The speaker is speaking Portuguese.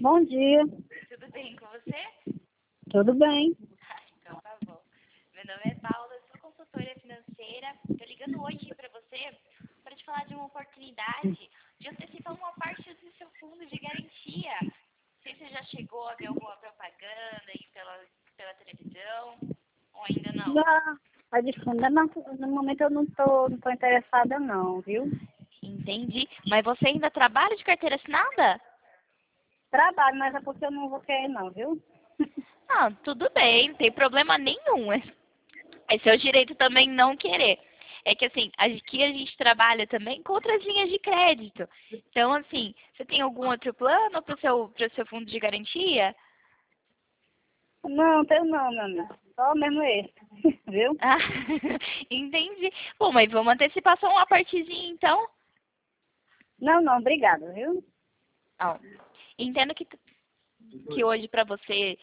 Bom dia, Tudo bem com você? tudo bem? Então tá bom. Meu nome é Paula, sou consultora financeira. Tô ligando hoje para você para te falar de uma oportunidade de antecipar uma parte do seu fundo de garantia. Não sei se você já chegou a ver alguma propaganda aí pela televisão ou ainda não. Já, a de fundo, não, no momento eu não tô interessada não, viu? Entendi. Mas você ainda trabalha de carteira assinada? Trabalho, mas é porque eu não vou querer não, viu? Não, tudo bem, não tem problema nenhum. É seu direito também não querer. É que assim, aqui a gente trabalha também com outras linhas de crédito. Então, assim, você tem algum outro plano para o seu fundo de garantia? Não, tenho não, meu amigo. Só mesmo esse, viu? Ah, entendi. Bom, mas vamos antecipar só uma partezinha, então? Não, obrigada, viu? Não. Entendo que hoje para você